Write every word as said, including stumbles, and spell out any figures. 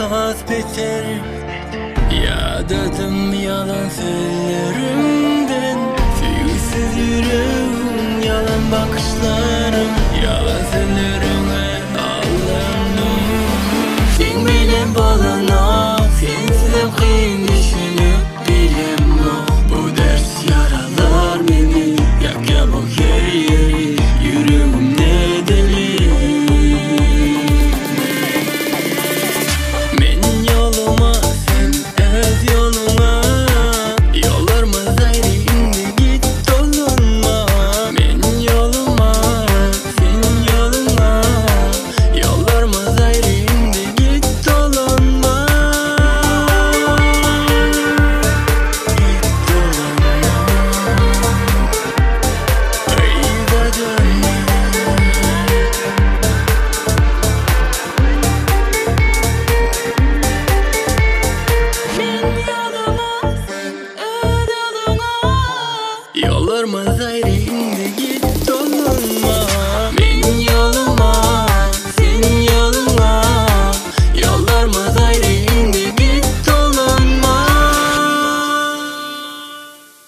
az beter. Yadadım yalan sözlerimden, sevgisiz yüreğim, yalan bakışlarım, yalan sözlerime aldandım. Sen bilen balana, sensiz hep kıyın düşünüp bilemem. Bu ders yaralar beni, yak ya bu her yeri, yüreğim ne deli. Men yoluma, sen öz yoluna, yollarımız ayrı, indi git dolunma. Men yoluma, senin yoluna, yollarımız ayrı, indi git dolunma. Git dolunma, ayda dönme. Yollarımız ayrı, indi git.